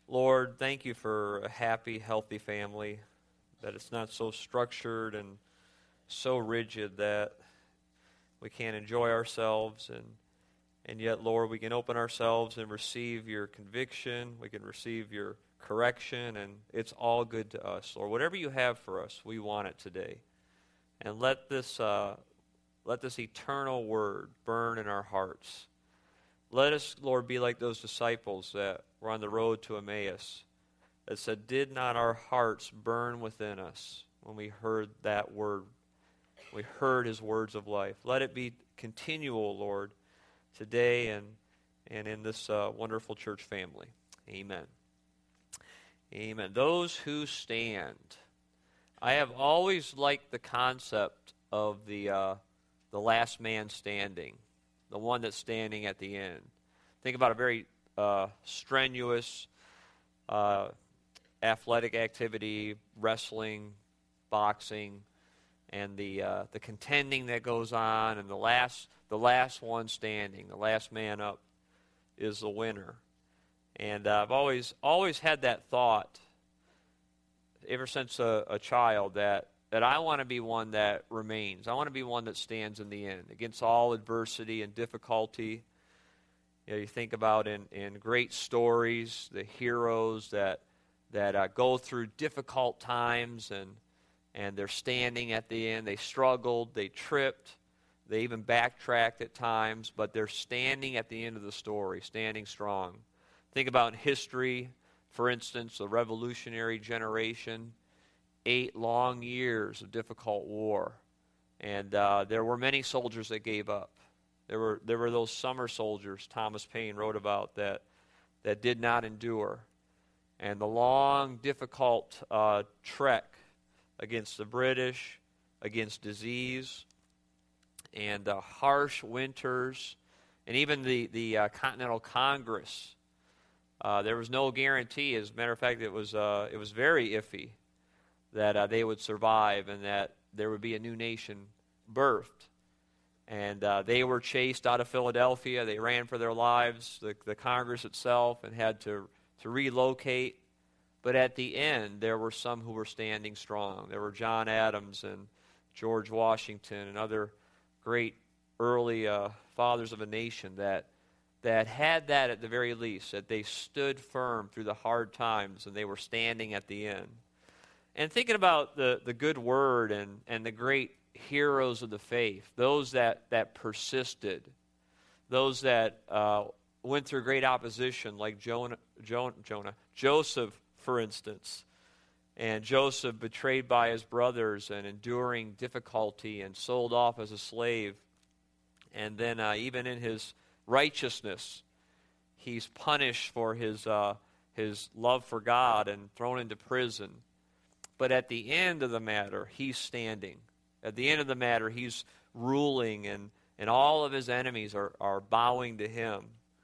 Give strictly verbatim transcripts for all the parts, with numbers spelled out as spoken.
Lord, thank you for a happy, healthy family, that it's not so structured and so rigid that we can't enjoy ourselves, and and yet, Lord, we can open ourselves and receive your conviction, we can receive your correction, and it's all good to us. Lord, whatever you have for us, we want it today. And let this uh, let this eternal word burn in our hearts. Let us, Lord, be like those disciples that were on the road to Emmaus that said, did not our hearts burn within us when we heard that word? We heard his words of life. Let it be continual, Lord, today and, and in this uh, wonderful church family. Amen. Amen. Those who stand. I have always liked the concept of the uh, the last man standing, the one that's standing at the end. Think about a very uh, strenuous uh, athletic activity, wrestling, boxing, and the uh, the contending that goes on, and the last the last one standing, the last man up, is the winner. And uh, I've always always had that thought, ever since a, a child, that that I want to be one that remains. I want to be one that stands in the end against all adversity and difficulty. You know, you think about in, in great stories, the heroes that that uh, go through difficult times, and and they're standing at the end. They struggled, they tripped, they even backtracked at times, but they're standing at the end of the story, standing strong. Think about in history, for instance, the Revolutionary generation, eight long years of difficult war. And uh, there were many soldiers that gave up. There were there were those summer soldiers Thomas Paine wrote about that, that did not endure. And the long, difficult uh, trek against the British, against disease, and uh, harsh winters, and even the, the uh, Continental Congress. Uh, there was no guarantee. As a matter of fact, it was uh, it was very iffy that uh, they would survive and that there would be a new nation birthed. And uh, they were chased out of Philadelphia. They ran for their lives, the, the Congress itself, and had to, to relocate. But at the end, there were some who were standing strong. There were John Adams and George Washington and other great early uh, fathers of a nation that that had that at the very least, that they stood firm through the hard times and they were standing at the end. And thinking about the, the good word and, and the great heroes of the faith, those that, that persisted, those that uh, went through great opposition, like Jonah, Jonah, Jonah, Joseph, for instance. And Joseph, betrayed by his brothers and enduring difficulty and sold off as a slave. And then uh, even in his righteousness, he's punished for his uh, his love for God and thrown into prison. But at the end of the matter, he's standing. At the end of the matter, he's ruling, and, and all of his enemies are, are bowing to him.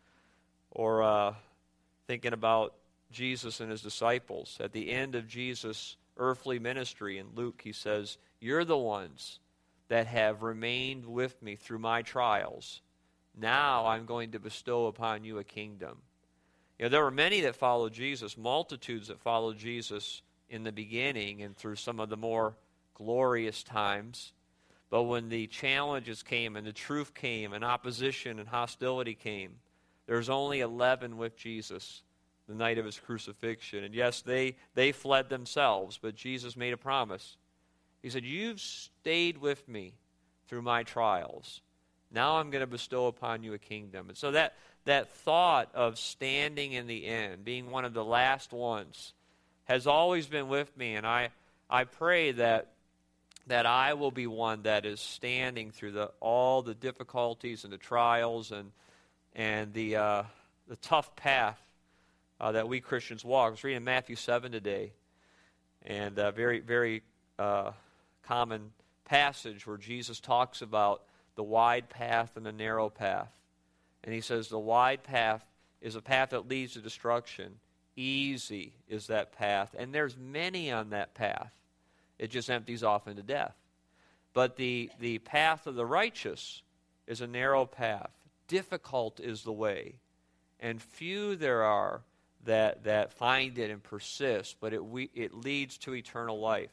Or uh, thinking about Jesus and his disciples. At the end of Jesus' earthly ministry in Luke, he says, "You're the ones that have remained with me through my trials. Now I'm going to bestow upon you a kingdom." You know, there were many that followed Jesus, multitudes that followed Jesus in the beginning and through some of the more glorious times. But when the challenges came and the truth came and opposition and hostility came, there's only eleven with Jesus the night of his crucifixion. And yes, they, they fled themselves, but Jesus made a promise. He said, "You've stayed with me through my trials. Now I'm going to bestow upon you a kingdom." And so that, that thought of standing in the end, being one of the last ones, has always been with me. And I, I pray that, that I will be one that is standing through the, all the difficulties and the trials and, and the, uh, the tough path uh, that we Christians walk. I was reading Matthew seven today, and a very, very uh, common passage where Jesus talks about the wide path and the narrow path. And he says the wide path is a path that leads to destruction. Easy is that path. And there's many on that path. It just empties off into death. But the, the path of the righteous is a narrow path. Difficult is the way. And few there are that that find it and persist, but it we, it leads to eternal life.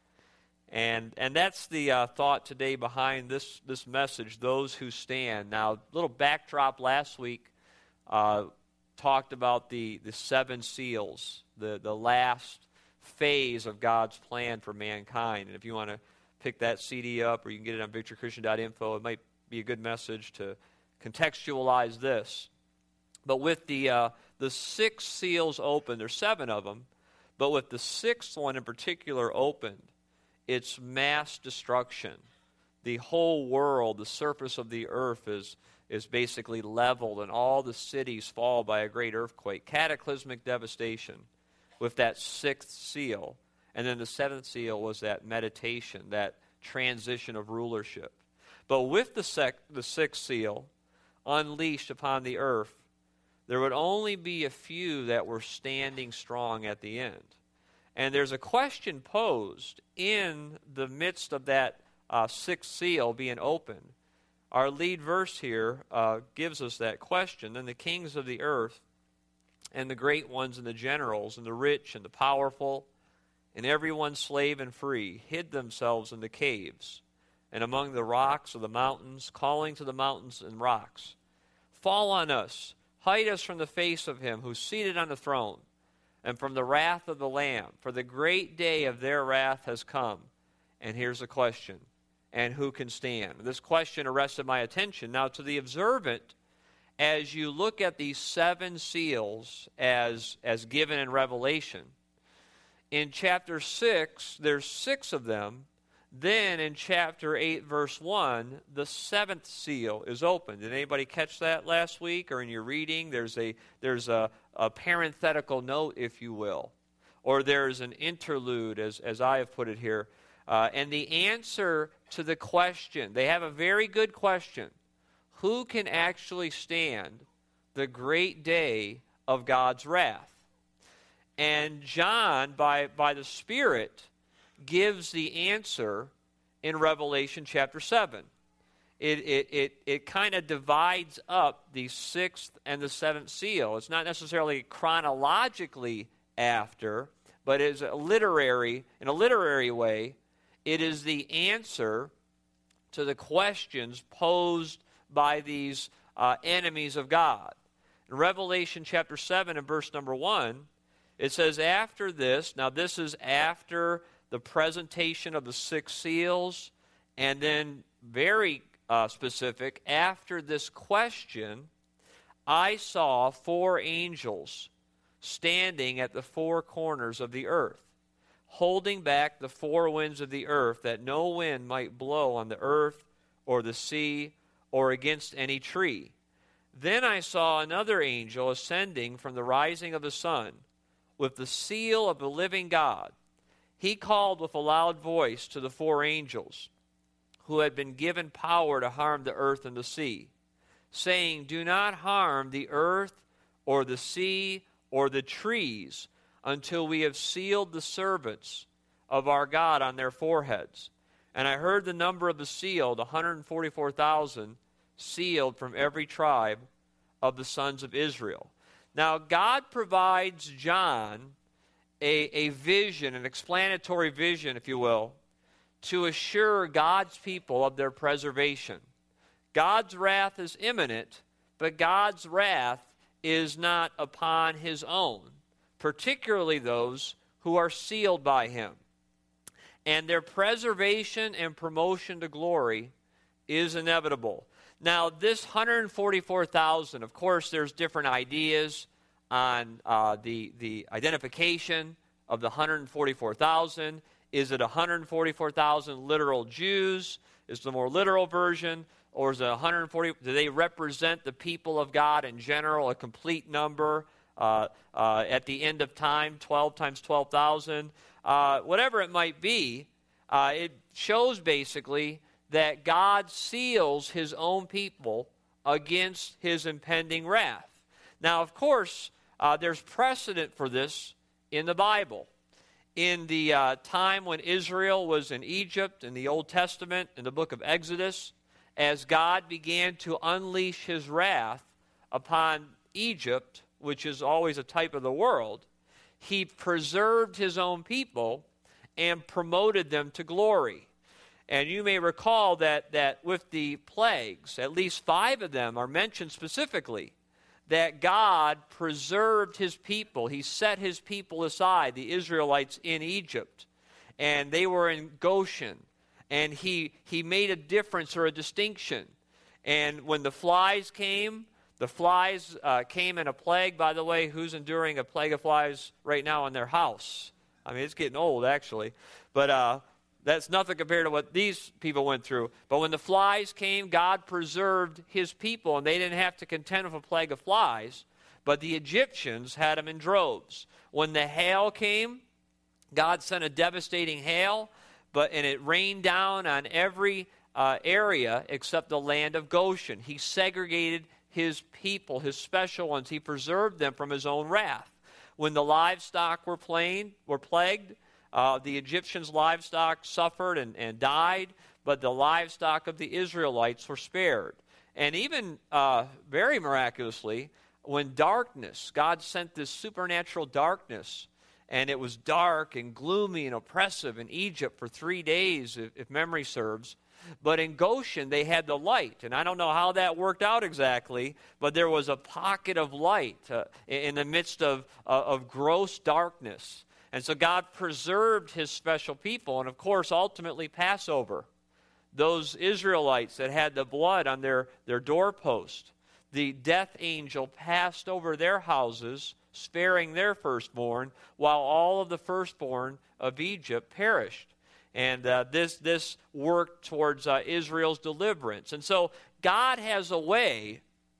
And and that's the uh, thought today behind this this message, those who stand. Now, a little backdrop last week uh, talked about the, the seven seals, the, the last phase of God's plan for mankind. And if you want to pick that C D up, or you can get it on victory christian dot info, it might be a good message to contextualize this. But with the uh, the six seals open, there's seven of them, but with the sixth one in particular opened, it's mass destruction. The whole world, the surface of the earth is, is basically leveled, and all the cities fall by a great earthquake. Cataclysmic devastation with that sixth seal. And then the seventh seal was that meditation, that transition of rulership. But with the, sec- the sixth seal unleashed upon the earth, there would only be a few that were standing strong at the end. And there's a question posed in the midst of that uh, sixth seal being opened. Our lead verse here uh, gives us that question. Then the kings of the earth, and the great ones, and the generals, and the rich, and the powerful, and everyone slave and free, hid themselves in the caves, and among the rocks of the mountains, calling to the mountains and rocks, fall on us, hide us from the face of him who's seated on the throne, and from the wrath of the Lamb, for the great day of their wrath has come. And here's the question, and who can stand? This question arrested my attention. Now, to the observant, as you look at these seven seals as, as given in Revelation, in chapter six, there's six of them. Then in chapter eight, verse one, the seventh seal is opened. Did anybody catch that last week or in your reading? There's a there's a, a parenthetical note, if you will. Or there's an interlude, as, as I have put it here. Uh, and the answer to the question, they have a very good question. Who can actually stand the great day of God's wrath? And John, by, by the Spirit, gives the answer in Revelation chapter seven. It, it, it, it kind of divides up the sixth and the seventh seal. It's not necessarily chronologically after, but is a literary, in a literary way, it is the answer to the questions posed by these uh, enemies of God. In Revelation chapter seven and verse number one, it says, after this, now this is after the presentation of the six seals, and then very uh, specific, after this question, I saw four angels standing at the four corners of the earth, holding back the four winds of the earth, that no wind might blow on the earth or the sea or against any tree. Then I saw another angel ascending from the rising of the sun, with the seal of the living God. He called with a loud voice to the four angels who had been given power to harm the earth and the sea, saying, do not harm the earth or the sea or the trees until we have sealed the servants of our God on their foreheads. And I heard the number of the sealed, one hundred forty-four thousand, sealed from every tribe of the sons of Israel. Now, God provides John a, a vision, an explanatory vision, if you will, to assure God's people of their preservation. God's wrath is imminent, but God's wrath is not upon his own, particularly those who are sealed by him. And their preservation and promotion to glory is inevitable. Now, this one hundred forty-four thousand, of course, there's different ideas on uh, the, the identification of the one hundred forty-four thousand. Is it one hundred forty-four thousand literal Jews? Is the more literal version? Or is it one hundred forty? Do they represent the people of God in general, a complete number? Uh, uh, at the end of time, twelve times twelve thousand. Uh, whatever it might be, uh, it shows basically that God seals his own people against his impending wrath. Now, of course, uh, there's precedent for this in the Bible. In the uh, time when Israel was in Egypt, in the Old Testament, in the book of Exodus, as God began to unleash his wrath upon Egypt, which is always a type of the world, he preserved his own people and promoted them to glory. And you may recall that, that with the plagues, at least five of them are mentioned specifically, that God preserved his people. He set his people aside, the Israelites in Egypt, and they were in Goshen, and he, he made a difference or a distinction. And when the flies came, the flies uh, came in a plague. By the way, who's enduring a plague of flies right now in their house? I mean, it's getting old, actually. But uh, that's nothing compared to what these people went through. But when the flies came, God preserved his people, and they didn't have to contend with a plague of flies, but the Egyptians had them in droves. When the hail came, God sent a devastating hail, but and it rained down on every uh, area except the land of Goshen. He segregated his people, his special ones. He preserved them from his own wrath. When the livestock were, plain, were plagued, uh, the Egyptians' livestock suffered and, and died, but the livestock of the Israelites were spared. And even uh, very miraculously, when darkness, God sent this supernatural darkness, and it was dark and gloomy and oppressive in Egypt for three days, if, if memory serves. But in Goshen, they had the light. And I don't know how that worked out exactly, but there was a pocket of light uh, in the midst of, uh, of gross darkness. And so God preserved his special people. And of course, ultimately, Passover. Those Israelites that had the blood on their, their doorpost, the death angel passed over their houses, sparing their firstborn, while all of the firstborn of Egypt perished. And uh, this this worked towards uh, Israel's deliverance. And so God has a way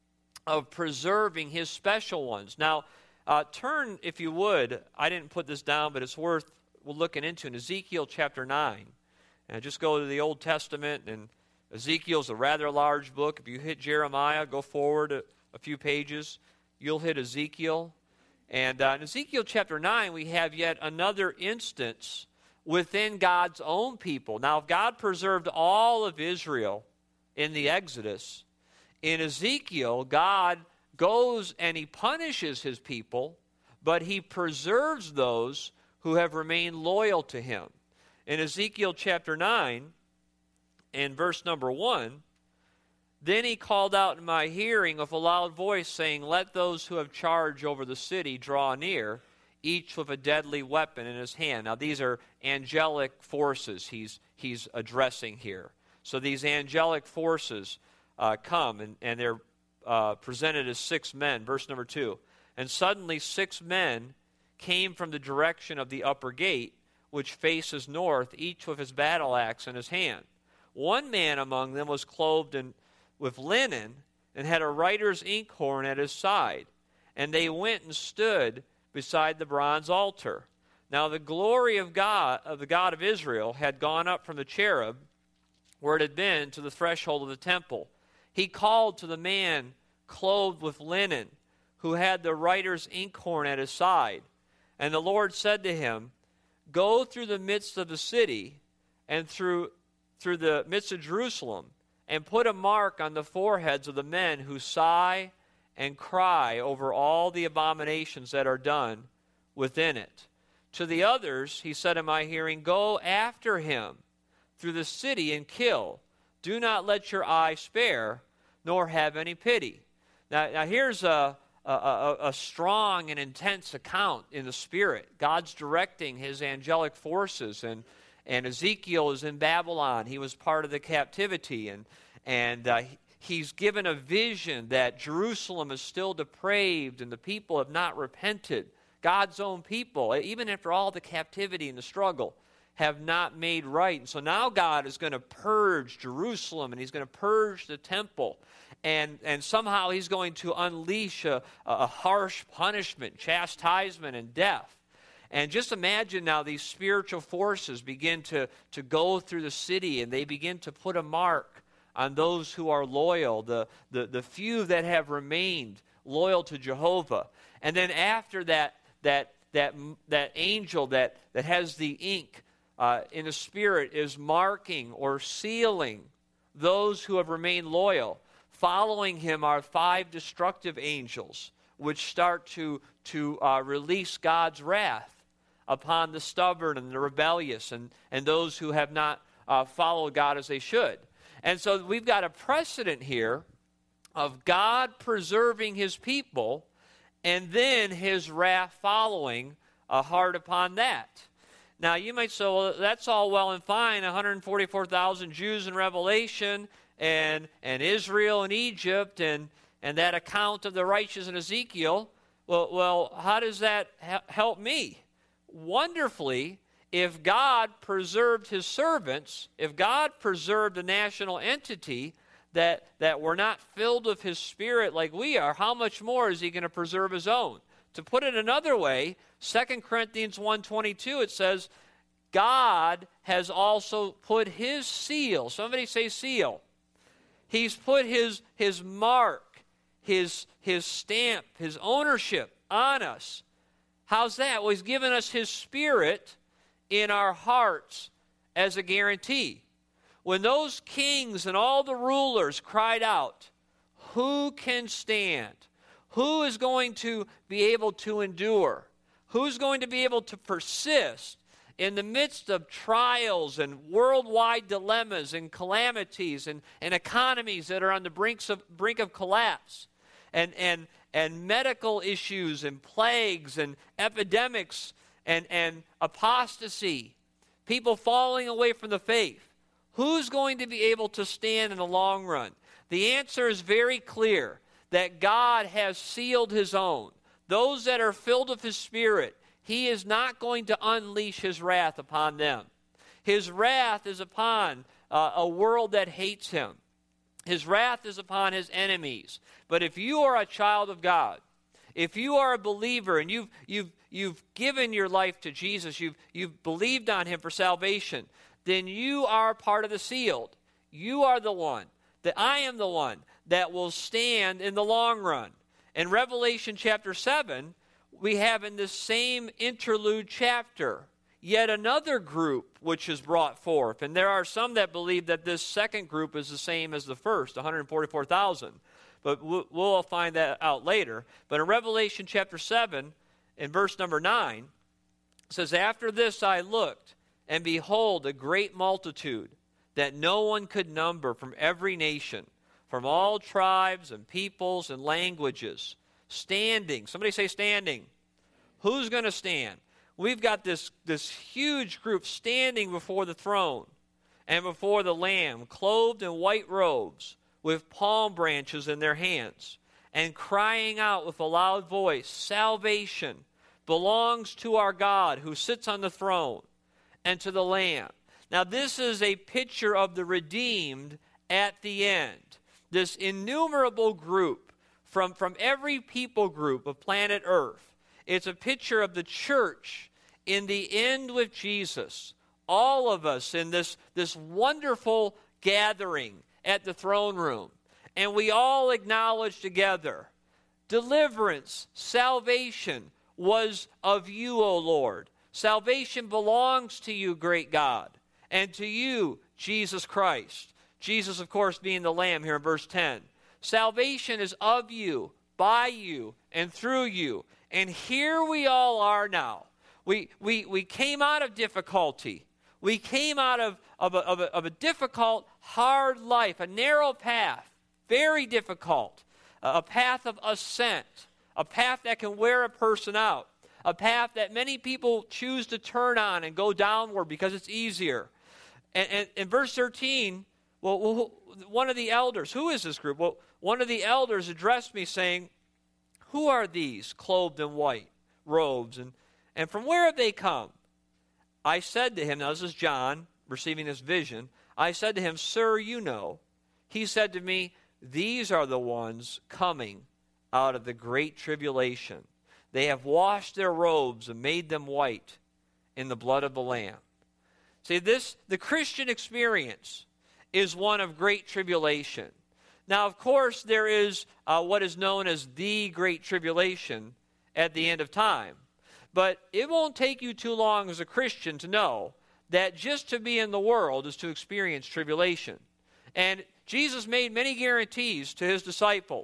of preserving his special ones. Now, uh, turn, if you would, I didn't put this down, but it's worth looking into, in Ezekiel chapter nine. And just go to the Old Testament, and Ezekiel's a rather large book. If you hit Jeremiah, go forward a, a few pages, you'll hit Ezekiel. And uh, in Ezekiel chapter nine, we have yet another instance within God's own people. Now, if God preserved all of Israel in the Exodus, in Ezekiel, God goes and he punishes his people, but he preserves those who have remained loyal to him. In Ezekiel chapter nine, in verse number one, then he called out in my hearing with a loud voice, saying, let those who have charge over the city draw near, each with a deadly weapon in his hand. Now, these are angelic forces he's, he's addressing here. So these angelic forces uh, come, and, and they're uh, presented as six men. Verse number two. And suddenly six men came from the direction of the upper gate, which faces north, each with his battle axe in his hand. One man among them was clothed in, with linen and had a writer's inkhorn at his side. And they went and stood beside the bronze altar. Now the glory of God, of the God of Israel, had gone up from the cherub where it had been to the threshold of the temple. He called to the man clothed with linen, who had the writer's inkhorn at his side. And the Lord said to him, go through the midst of the city and through, through the midst of Jerusalem, and put a mark on the foreheads of the men who sigh and cry over all the abominations that are done within it. To the others, he said in my hearing, go after him through the city and kill. Do not let your eye spare, nor have any pity. Now, now here's a, a, a, a strong and intense account in the Spirit. God's directing his angelic forces, and, and Ezekiel is in Babylon. He was part of the captivity, and, and uh, he's given a vision that Jerusalem is still depraved and the people have not repented. God's own people, even after all the captivity and the struggle, have not made right. And so now God is going to purge Jerusalem, and he's going to purge the temple. And, and somehow he's going to unleash a, a harsh punishment, chastisement, and death. And just imagine now these spiritual forces begin to, to go through the city, and they begin to put a mark on those who are loyal, the, the, the few that have remained loyal to Jehovah. And then after that, that, that, that angel that, that has the ink uh, in the Spirit is marking or sealing those who have remained loyal. Following him are five destructive angels which start to, to uh, release God's wrath upon the stubborn and the rebellious and, and those who have not uh, followed God as they should. And so we've got a precedent here of God preserving his people and then his wrath following uh, hard upon that. Now, you might say, well, that's all well and fine, one hundred forty-four thousand Jews in Revelation and, and Israel and Egypt and, and that account of the righteous in Ezekiel. Well, well how does that ha- help me? Wonderfully, if God preserved his servants, if God preserved a national entity that, that were not filled with his Spirit like we are, how much more is he going to preserve his own? To put it another way, Second Corinthians one twenty-two, it says, God has also put his seal. Somebody say seal. He's put his, his mark, his, his stamp, his ownership on us. How's that? Well, he's given us his Spirit in our hearts as a guarantee. When those kings and all the rulers cried out, who can stand? Who is going to be able to endure? Who's going to be able to persist in the midst of trials and worldwide dilemmas and calamities and, and economies that are on the brinks of, brink of collapse and, and, and medical issues and plagues and epidemics and, and apostasy, people falling away from the faith? Who's going to be able to stand in the long run? The answer is very clear, that God has sealed his own. Those that are filled with his Spirit, he is not going to unleash his wrath upon them. His wrath is upon uh, a world that hates him. His wrath is upon his enemies. But if you are a child of God, if you are a believer and you've, you've, you've given your life to Jesus, you've, you've believed on him for salvation, then you are part of the sealed. You are the one, that I am the one that will stand in the long run. In Revelation chapter seven, we have in this same interlude chapter yet another group which is brought forth. And there are some that believe that this second group is the same as the first, one hundred forty-four thousand. But we'll find that out later. But in Revelation chapter seven, in verse number nine, it says, after this I looked, and behold, a great multitude that no one could number from every nation, from all tribes and peoples and languages, standing. Somebody say standing. Who's going to stand? We've got this, this huge group standing before the throne and before the Lamb, clothed in white robes, with palm branches in their hands, and crying out with a loud voice, salvation belongs to our God who sits on the throne and to the Lamb. Now this is a picture of the redeemed at the end. This innumerable group from, from every people group of planet Earth. It's a picture of the church in the end with Jesus. All of us in this, this wonderful gathering at the throne room. And we all acknowledge together, deliverance, salvation was of you, O Lord. Salvation belongs to you, great God, and to you, Jesus Christ. Jesus, of course, being the Lamb here in verse ten. Salvation is of you, by you, and through you. And here we all are now. We, we, we came out of difficulty. We came out of, of, a, of, a, of a difficult, hard life, a narrow path, very difficult, a path of ascent, a path that can wear a person out, a path that many people choose to turn on and go downward because it's easier. And, and in verse thirteen, well, one of the elders, who is this group? Well, one of the elders addressed me saying, who are these clothed in white robes, and, and from where have they come? I said to him, now this is John receiving this vision, I said to him, sir, you know. He said to me, these are the ones coming out of the great tribulation. They have washed their robes and made them white in the blood of the Lamb. See, this, the Christian experience is one of great tribulation. Now, of course, there is uh, what is known as the Great Tribulation at the end of time. But it won't take you too long as a Christian to know that just to be in the world is to experience tribulation. And Jesus made many guarantees to his disciples.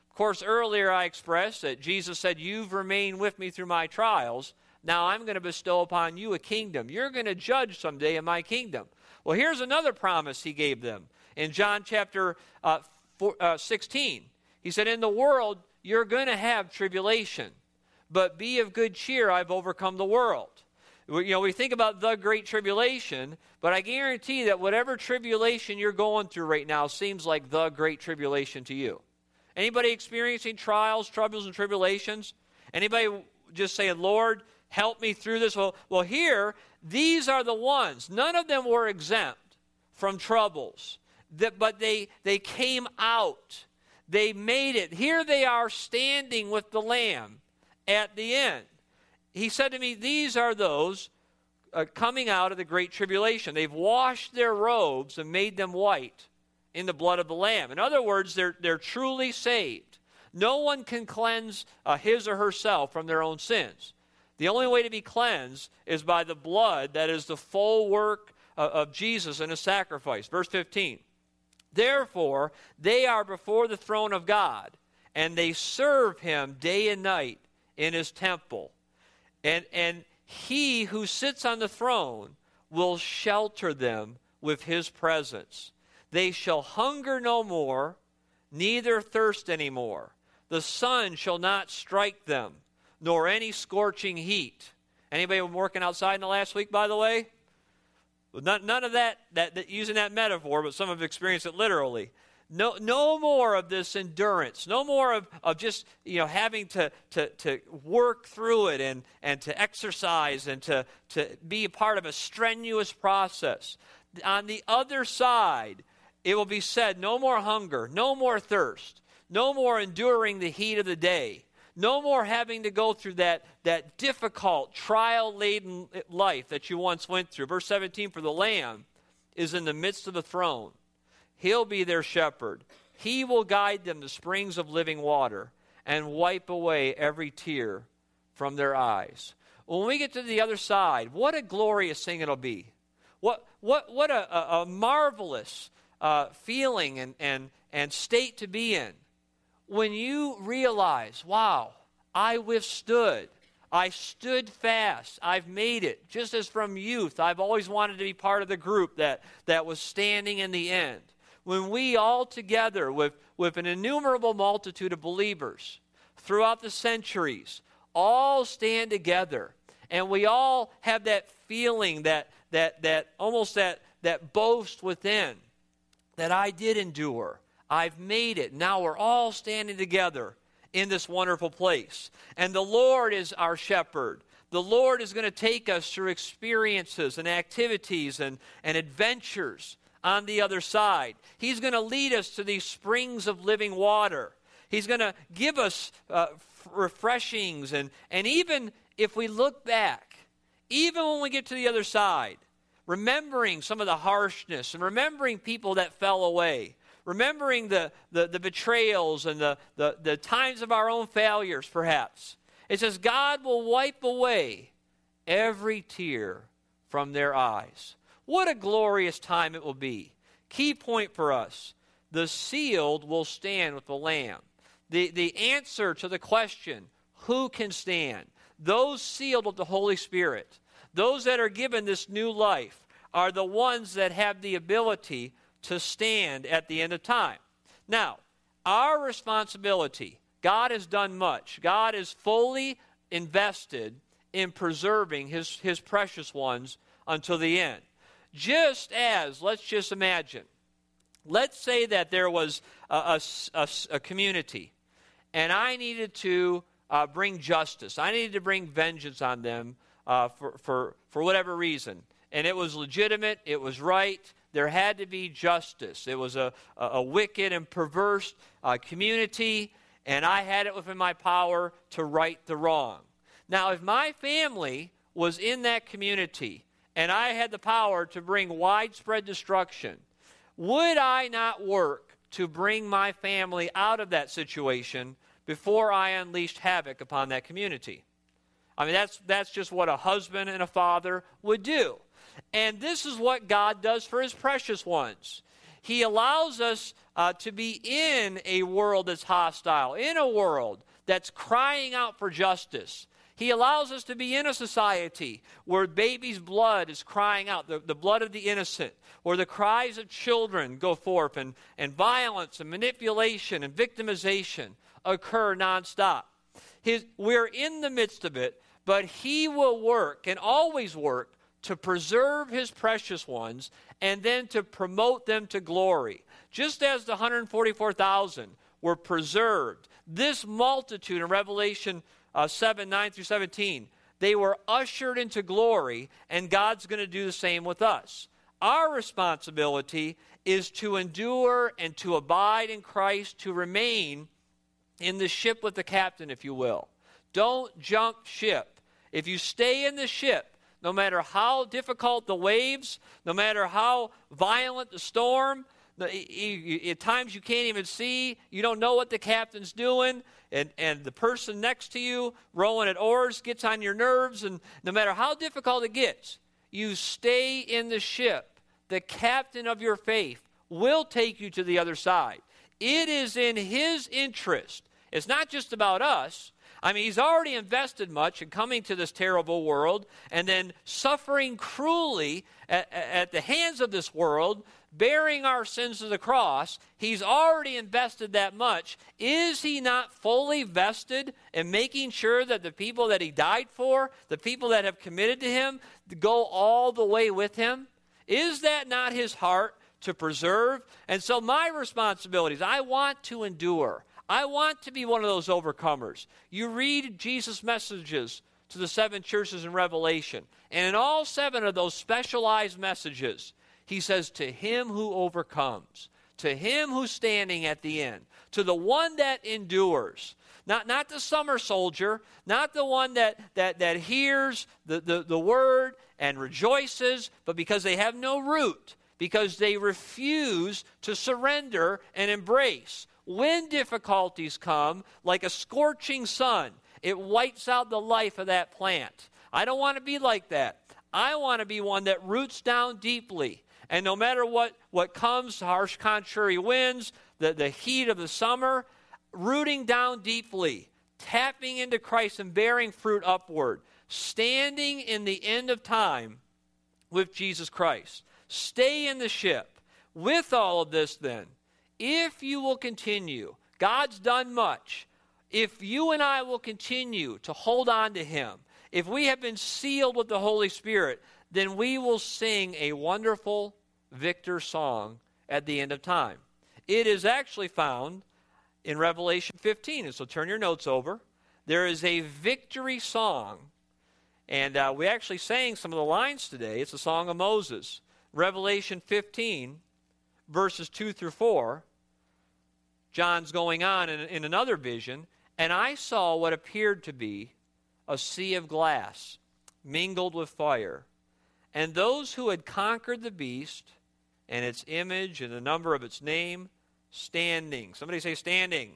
Of course, earlier I expressed that Jesus said, you've remained with me through my trials. Now I'm going to bestow upon you a kingdom. You're going to judge someday in my kingdom. Well, here's another promise he gave them. In John chapter uh, four, uh, sixteen, he said, in the world, you're going to have tribulation, but be of good cheer, I've overcome the world. You know, we think about the great tribulation, but I guarantee that whatever tribulation you're going through right now seems like the great tribulation to you. Anybody experiencing trials, troubles, and tribulations? Anybody just saying, Lord, help me through this? Well, well, here, these are the ones. None of them were exempt from troubles, that, but they, they came out. They made it. Here they are standing with the Lamb at the end. He said to me, these are those uh, coming out of the great tribulation. They've washed their robes and made them white in the blood of the Lamb. In other words, they're, they're truly saved. No one can cleanse uh, his or herself from their own sins. The only way to be cleansed is by the blood that is the full work uh, of Jesus and his sacrifice. Verse fifteen, therefore, they are before the throne of God, and they serve him day and night in his temple. And, and he who sits on the throne will shelter them with his presence. They shall hunger no more, neither thirst any more. The sun shall not strike them, nor any scorching heat. Anybody been working outside in the last week, by the way? None, none of that, that, that, using that metaphor, but some have experienced it literally. No, no more of this endurance. No more of, of just, you know, having to, to, to work through it and, and to exercise and to, to be a part of a strenuous process. On the other side, it will be said, no more hunger, no more thirst, no more enduring the heat of the day, no more having to go through that, that difficult, trial-laden life that you once went through. Verse seventeen, for the Lamb is in the midst of the throne. He'll be their shepherd. He will guide them to springs of living water and wipe away every tear from their eyes. When we get to the other side, what a glorious thing it'll be. What, what, what a, a, a marvelous uh, feeling and, and, and state to be in. When you realize, wow, I withstood. I stood fast. I've made it. Just as from youth, I've always wanted to be part of the group that, that was standing in the end. When we all together with, with an innumerable multitude of believers throughout the centuries all stand together and we all have that feeling, that that that almost that, that boast within that I did endure. I've made it. Now we're all standing together in this wonderful place. And the Lord is our shepherd. The Lord is going to take us through experiences and activities and, and adventures on the other side. He's going to lead us to these springs of living water. He's going to give us uh, refreshings. And, and even if we look back, even when we get to the other side, remembering some of the harshness and remembering people that fell away, remembering the, the, the betrayals and the, the, the times of our own failures, perhaps. It says, God will wipe away every tear from their eyes. What a glorious time it will be. Key point for us, the sealed will stand with the Lamb. The, the answer to the question, who can stand? Those sealed with the Holy Spirit, those that are given this new life, are the ones that have the ability to stand at the end of time. Now, our responsibility, God has done much. God is fully invested in preserving his, his precious ones until the end. Just as, let's just imagine, let's say that there was a, a, a, a community, and I needed to uh, bring justice. I needed to bring vengeance on them uh, for, for, for whatever reason. And it was legitimate, it was right, there had to be justice. It was a, a, a wicked and perverse uh, community, and I had it within my power to right the wrong. Now, if my family was in that community, and I had the power to bring widespread destruction, would I not work to bring my family out of that situation before I unleashed havoc upon that community? I mean, that's that's just what a husband and a father would do. And this is what God does for his precious ones. He allows us uh, to be in a world that's hostile, in a world that's crying out for justice. He allows us to be in a society where baby's blood is crying out, the, the blood of the innocent, where the cries of children go forth, and, and violence and manipulation and victimization occur nonstop. His, we're in the midst of it, but he will work and always work to preserve his precious ones and then to promote them to glory. Just as the one hundred forty-four thousand were preserved, this multitude in Revelation uh, seven, nine through seventeen, they were ushered into glory, and God's going to do the same with us. Our responsibility is to endure and to abide in Christ, to remain in the ship with the captain, if you will. Don't jump ship. If you stay in the ship, no matter how difficult the waves, no matter how violent the storm, the, at times you can't even see, you don't know what the captain's doing, and, and the person next to you rowing at oars gets on your nerves, and no matter how difficult it gets, you stay in the ship. The captain of your faith will take you to the other side. It is in his interest. It's not just about us. I mean, he's already invested much in coming to this terrible world and then suffering cruelly at, at the hands of this world, bearing our sins to the cross. He's already invested that much. Is he not fully vested in making sure that the people that he died for, the people that have committed to him, go all the way with him? Is that not his heart to preserve? And so my responsibility is I want to endure. I want to be one of those overcomers. You read Jesus' messages to the seven churches in Revelation, and in all seven of those specialized messages, he says, to him who overcomes, to him who's standing at the end, to the one that endures. Not, not the summer soldier, not the one that, that, that hears the, the, the word and rejoices, but because they have no root, because they refuse to surrender and embrace. When difficulties come, like a scorching sun, it wipes out the life of that plant. I don't want to be like that. I want to be one that roots down deeply. And no matter what, what comes, harsh contrary winds, the, the heat of the summer, rooting down deeply, tapping into Christ and bearing fruit upward, standing in the end of time with Jesus Christ. Stay in the ship. With all of this then, if you will continue, God's done much. If you and I will continue to hold on to him, if we have been sealed with the Holy Spirit, then we will sing a wonderful victor song at the end of time. It is actually found in Revelation fifteen, and so turn your notes over. There is a victory song, and uh, we actually sang some of the lines today. It's a song of Moses. Revelation fifteen, verses two through four. John's going on in, in another vision, and I saw what appeared to be a sea of glass mingled with fire. And those who had conquered the beast and its image and the number of its name, standing. Somebody say standing.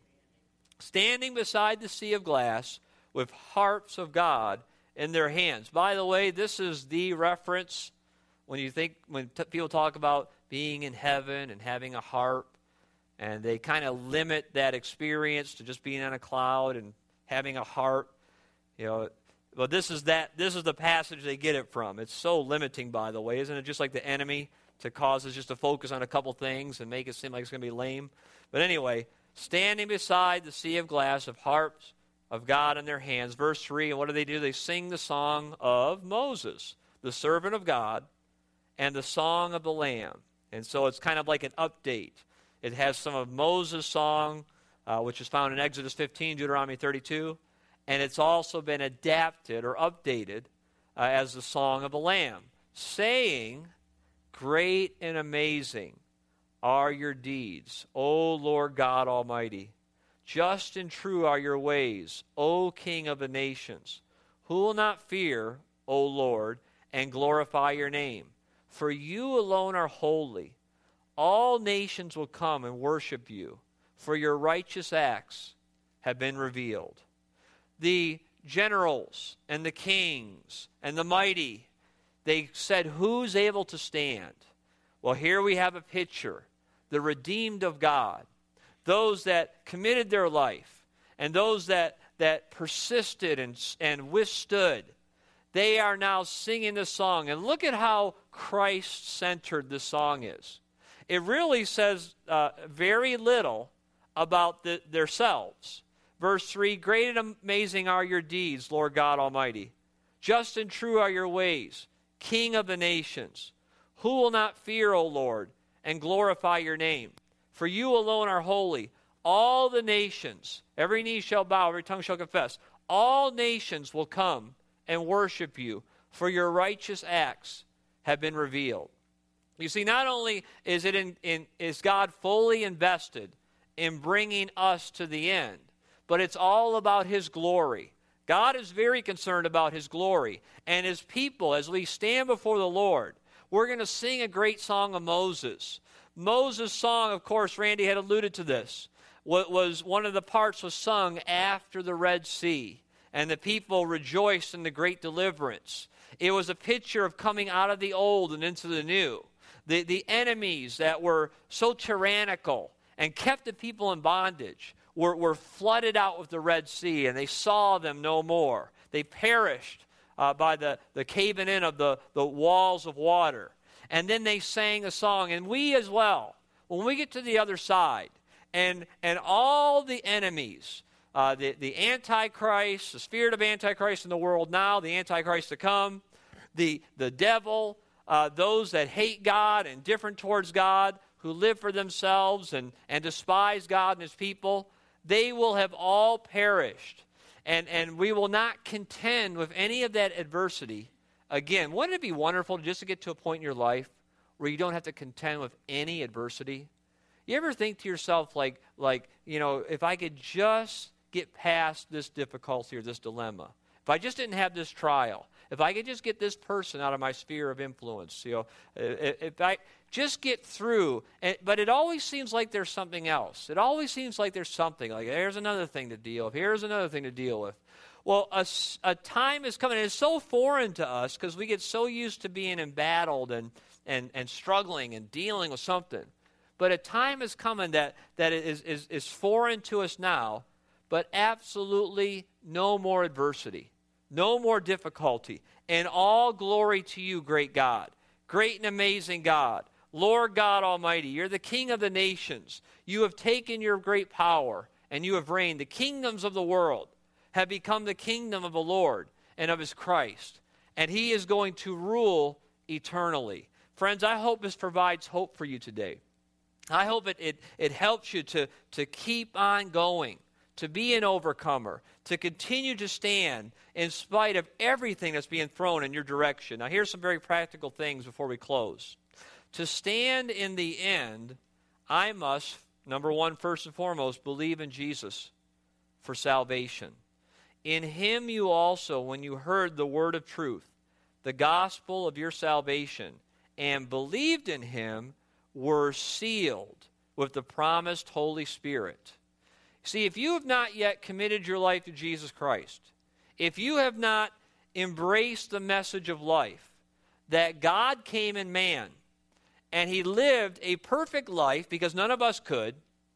Standing beside the sea of glass with harps of God in their hands. By the way, this is the reference when you think, when t- people talk about being in heaven and having a harp, and they kind of limit that experience to just being on a cloud and having a harp. You know, well, this is that. This is the passage they get it from. It's so limiting, by the way, isn't it? Just like the enemy to cause us just to focus on a couple things and make it seem like it's going to be lame. But anyway, standing beside the sea of glass of harps of God in their hands. Verse three, and what do they do? They sing the song of Moses, the servant of God, and the song of the Lamb. And so it's kind of like an update. It has some of Moses' song, uh, which is found in Exodus fifteen, Deuteronomy thirty-two, and it's also been adapted or updated uh, as the song of the Lamb, saying, great and amazing are your deeds, O Lord God Almighty. Just and true are your ways, O King of the nations. Who will not fear, O Lord, and glorify your name? For you alone are holy. All nations will come and worship you, for your righteous acts have been revealed. The generals and the kings and the mighty, they said, who's able to stand? Well, here we have a picture the redeemed of God, those that committed their life, and those that, that persisted and, and withstood, they are now singing the song. And look at how Christ-centered the song is. It really says uh, very little about the, themselves. Verse three, great and amazing are your deeds, Lord God Almighty. Just and true are your ways, King of the nations. Who will not fear, O Lord, and glorify your name? For you alone are holy. All the nations, every knee shall bow, every tongue shall confess. All nations will come and worship you, for your righteous acts have been revealed. You see, not only is it in, in is God fully invested in bringing us to the end, but it's all about his glory. God is very concerned about his glory. And his people, as we stand before the Lord, we're going to sing a great song of Moses. Moses' song, of course, Randy had alluded to this, what was one of the parts was sung after the Red Sea, and the people rejoiced in the great deliverance. It was a picture of coming out of the old and into the new. The, the enemies that were so tyrannical and kept the people in bondage were, were flooded out with the Red Sea, and they saw them no more. They perished uh, by the, the caving in of the, the walls of water. And then they sang a song, and we as well, when we get to the other side, and, and all the enemies, uh, the, the Antichrist, the spirit of Antichrist in the world now, the Antichrist to come, the, the devil, uh, those that hate God and different towards God, who live for themselves and, and despise God and his people, they will have all perished. And, and we will not contend with any of that adversity. Again, wouldn't it be wonderful just to get to a point in your life where you don't have to contend with any adversity? You ever think to yourself, like, like you know, if I could just get past this difficulty or this dilemma, if I just didn't have this trial, if I could just get this person out of my sphere of influence, you know, if I just get through, but it always seems like there's something else. It always seems like there's something, like here's another thing to deal with, here's another thing to deal with. Well, a, a time is coming, and it's so foreign to us because we get so used to being embattled and, and, and struggling and dealing with something. But a time is coming that, that is, is, is foreign to us now, but absolutely no more adversity, no more difficulty, and all glory to you, great God, great and amazing God, Lord God Almighty. You're the King of the nations. You have taken your great power, and you have reigned. The kingdoms of the world have become the kingdom of the Lord and of his Christ, and he is going to rule eternally. Friends, I hope this provides hope for you today. I hope it, it, it helps you to, to keep on going, to be an overcomer, to continue to stand in spite of everything that's being thrown in your direction. Now, here's some very practical things before we close. To stand in the end, I must, number one, first and foremost, believe in Jesus for salvation. In him you also, when you heard the word of truth, the gospel of your salvation, and believed in him, were sealed with the promised Holy Spirit. See, if you have not yet committed your life to Jesus Christ, if you have not embraced the message of life, that God came in man, and he lived a perfect life, because none of us could,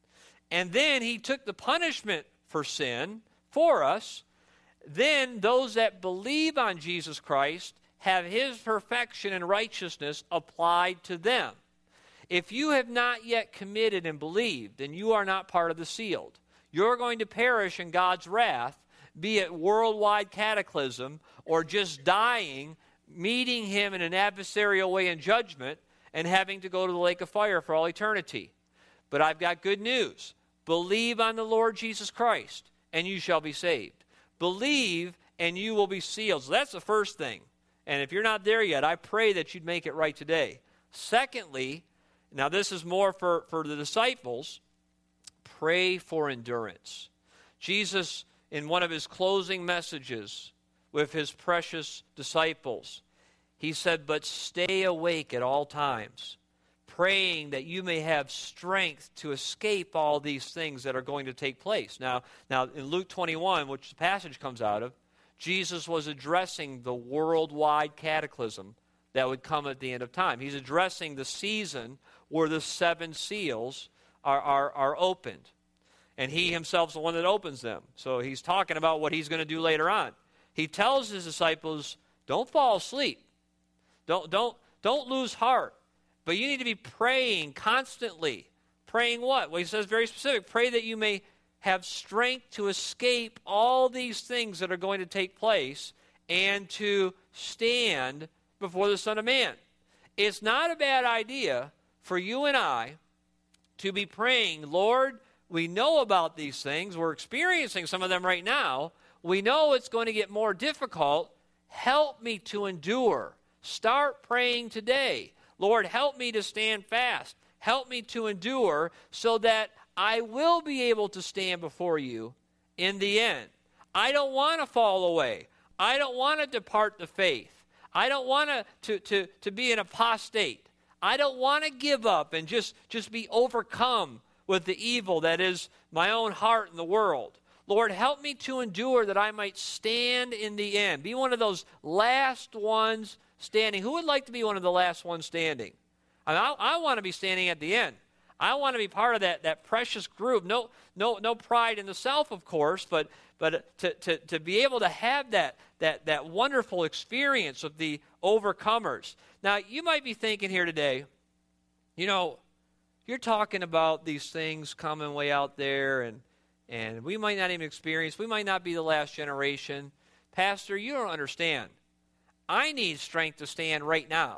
and then he took the punishment for sin for us, then those that believe on Jesus Christ have his perfection and righteousness applied to them. If you have not yet committed and believed, then you are not part of the sealed. You're going to perish in God's wrath, be it worldwide cataclysm or just dying, meeting him in an adversarial way in judgment, and having to go to the lake of fire for all eternity. But I've got good news. Believe on the Lord Jesus Christ, and you shall be saved. Believe, and you will be sealed. So that's the first thing. And if you're not there yet, I pray that you'd make it right today. Secondly, now this is more for, for the disciples, pray for endurance. Jesus, in one of his closing messages with his precious disciples, he said, but stay awake at all times, praying that you may have strength to escape all these things that are going to take place. Now, now in Luke twenty-one, which the passage comes out of, Jesus was addressing the worldwide cataclysm, that would come at the end of time. He's addressing the season where the seven seals are, are, are opened. And he himself is the one that opens them. So he's talking about what he's going to do later on. He tells his disciples, don't fall asleep. Don't, don't, don't lose heart. But you need to be praying constantly. Praying what? Well, he says very specific. Pray that you may have strength to escape all these things that are going to take place and to stand before the Son of Man. It's not a bad idea for you and I to be praying, Lord, we know about these things. We're experiencing some of them right now. We know it's going to get more difficult. Help me to endure. Start praying today. Lord, help me to stand fast. Help me to endure so that I will be able to stand before you in the end. I don't want to fall away. I don't want to depart the faith. I don't want to, to, to, to be an apostate. I don't want to give up and just, just be overcome with the evil that is my own heart in the world. Lord, help me to endure that I might stand in the end. Be one of those last ones standing. Who would like to be one of the last ones standing? I, mean, I, I want to be standing at the end. I want to be part of that, that precious group. No, no, no pride in the self, of course, but but to, to, to be able to have that, that, that wonderful experience of the overcomers. Now, you might be thinking here today, you know, you're talking about these things coming way out there, and and we might not even experience, we might not be the last generation. Pastor, you don't understand. I need strength to stand right now.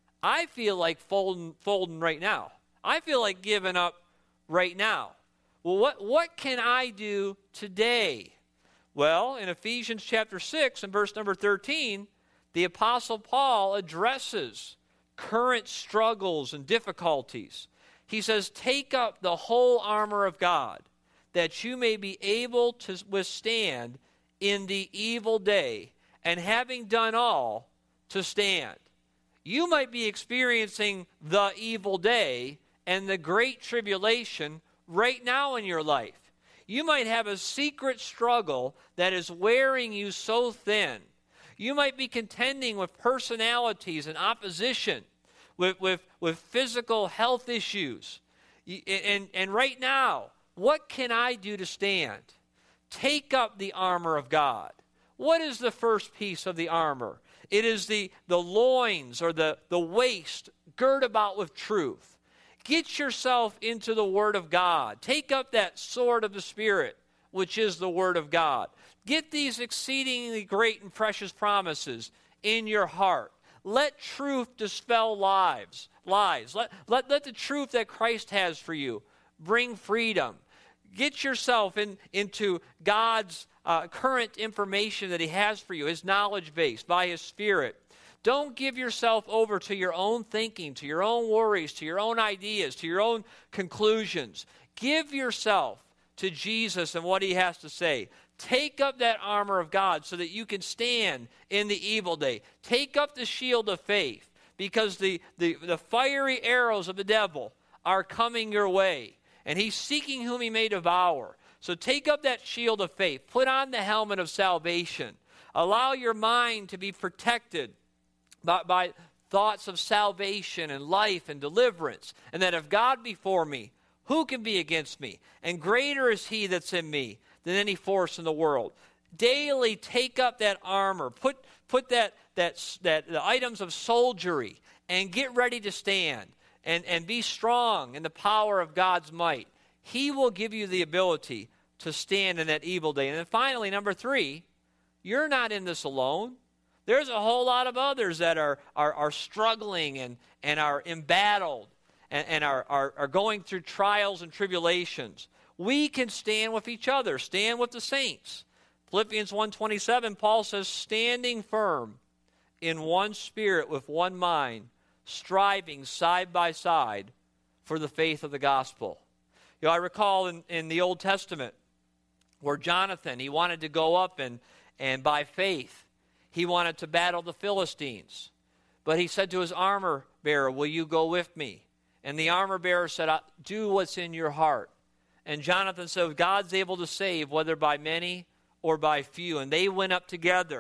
I feel like folding, folding right now. I feel like giving up right now. Well, what, what can I do today? Well, in Ephesians chapter six and verse number thirteen, the Apostle Paul addresses current struggles and difficulties. He says, take up the whole armor of God, that you may be able to withstand in the evil day, and having done all, to stand. You might be experiencing the evil day and the great tribulation right now in your life. You might have a secret struggle that is wearing you so thin. You might be contending with personalities and opposition, with, with, with physical health issues. And, and right now, what can I do to stand? Take up the armor of God. What is the first piece of the armor? It is the, the loins or the, the waist girt about with truth. Get yourself into the Word of God. Take up that sword of the Spirit, which is the Word of God. Get these exceedingly great and precious promises in your heart. Let truth dispel lies. lies. Let, let, let the truth that Christ has for you bring freedom. Get yourself in, into God's uh, current information that He has for you, His knowledge base by His Spirit. Don't give yourself over to your own thinking, to your own worries, to your own ideas, to your own conclusions. Give yourself to Jesus and what He has to say. Take up that armor of God so that you can stand in the evil day. Take up the shield of faith, because the, the, the fiery arrows of the devil are coming your way, and he's seeking whom he may devour. So take up that shield of faith. Put on the helmet of salvation. Allow your mind to be protected by, by thoughts of salvation and life and deliverance, and that if God be for me, who can be against me? And greater is He that's in me than any force in the world. Daily take up that armor. Put, put that, that, that the items of soldiery, and get ready to stand and, and be strong in the power of God's might. He will give you the ability to stand in that evil day. And then finally, number three, you're not in this alone. There's a whole lot of others that are, are, are struggling and, and are embattled and, and are, are, are going through trials and tribulations. We can stand with each other, stand with the saints. Philippians one twenty-seven, Paul says, standing firm in one spirit with one mind, striving side by side for the faith of the gospel. You know, I recall in, in the Old Testament where Jonathan, he wanted to go up and, and by faith, he wanted to battle the Philistines. But he said to his armor bearer, will you go with me? And the armor bearer said, do what's in your heart. And Jonathan said, God's able to save, whether by many or by few. And they went up together.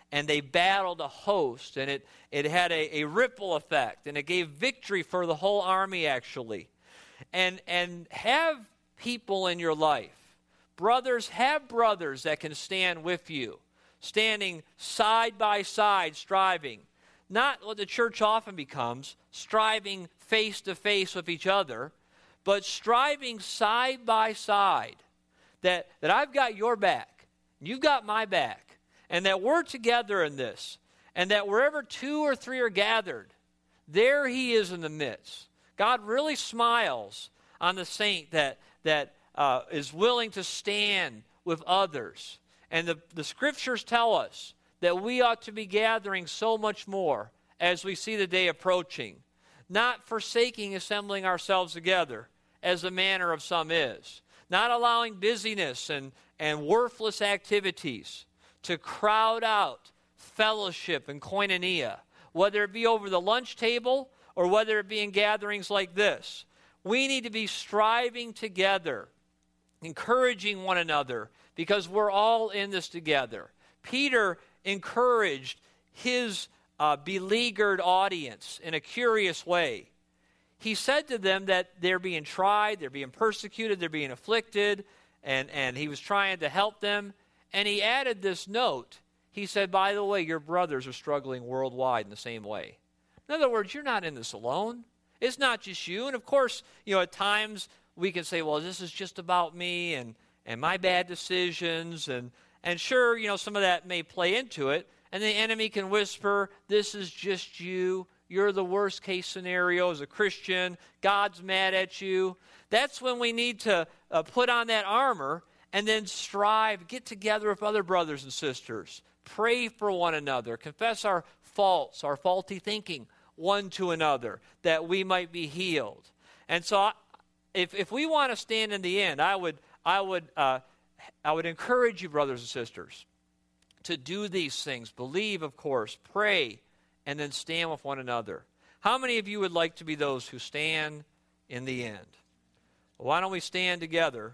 and they battled a host, and it, it had a, a ripple effect, and it gave victory for the whole army, actually. And, and have people in your life, brothers, have brothers that can stand with you, standing side by side, striving. Not what the church often becomes, striving face to face with each other, but striving side by side, that, that I've got your back, and you've got my back, and that we're together in this, and that wherever two or three are gathered, there he is in the midst. God really smiles on the saint that, that uh, is willing to stand with others. And the, the scriptures tell us that we ought to be gathering so much more as we see the day approaching, not forsaking assembling ourselves together, as the manner of some is, not allowing busyness and, and worthless activities to crowd out fellowship and koinonia, whether it be over the lunch table or whether it be in gatherings like this. We need to be striving together, encouraging one another, because we're all in this together. Peter encouraged his uh, beleaguered audience in a curious way. He said to them that they're being tried, they're being persecuted, they're being afflicted, and, and he was trying to help them. And he added this note. He said, by the way, your brothers are struggling worldwide in the same way. In other words, you're not in this alone. It's not just you. And of course, you know, at times we can say, well, this is just about me and, and my bad decisions. And, and sure, you know, some of that may play into it. And the enemy can whisper, this is just you. You're the worst case scenario as a Christian. God's mad at you. That's when we need to uh, put on that armor and then strive, get together with other brothers and sisters. Pray for one another. Confess our faults, our faulty thinking one to another, that we might be healed. And so I, if, if we want to stand in the end, I would, I, would, uh, I would encourage you, brothers and sisters, to do these things. Believe, of course. Pray. And then stand with one another. How many of you would like to be those who stand in the end? Well, why don't we stand together?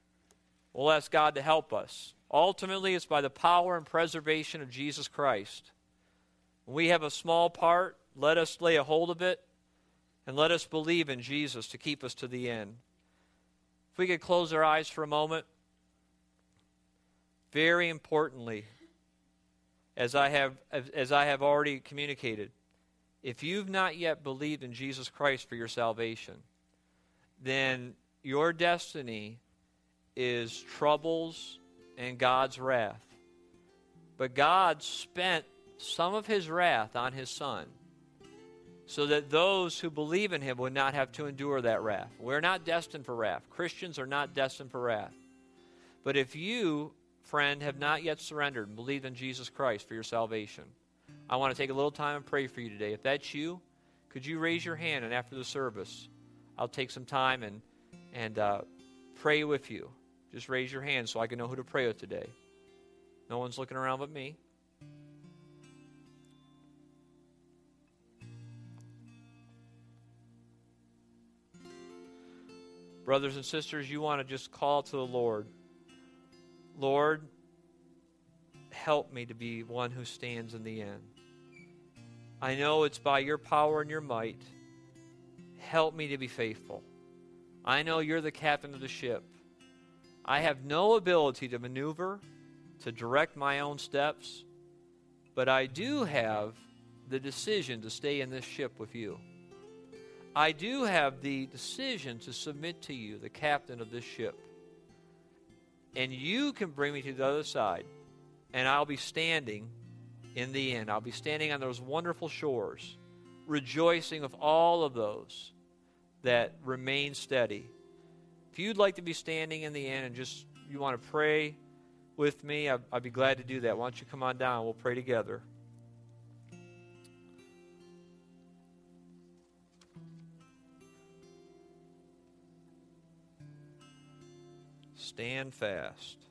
We'll ask God to help us. Ultimately, it's by the power and preservation of Jesus Christ. When we have a small part, let us lay a hold of it, and let us believe in Jesus to keep us to the end. If we could close our eyes for a moment. Very importantly, As I have as I have already communicated, if you've not yet believed in Jesus Christ for your salvation, then your destiny is troubles and God's wrath. But God spent some of his wrath on his Son so that those who believe in him would not have to endure that wrath. We're not destined for wrath. Christians are not destined for wrath. But if you, friend, have not yet surrendered and believed in Jesus Christ for your salvation, I want to take a little time and pray for you today. If that's you, could you raise your hand, and after the service, I'll take some time and, and uh, pray with you. Just raise your hand so I can know who to pray with today. No one's looking around but me. Brothers and sisters, you want to just call to the Lord. Lord, help me to be one who stands in the end. I know it's by your power and your might. Help me to be faithful. I know you're the captain of the ship. I have no ability to maneuver, to direct my own steps, but I do have the decision to stay in this ship with you. I do have the decision to submit to you, the captain of this ship. And you can bring me to the other side, and I'll be standing in the end. I'll be standing on those wonderful shores, rejoicing with all of those that remain steady. If you'd like to be standing in the end and just you want to pray with me, I'd, I'd be glad to do that. Why don't you come on down? We'll pray together. Stand fast.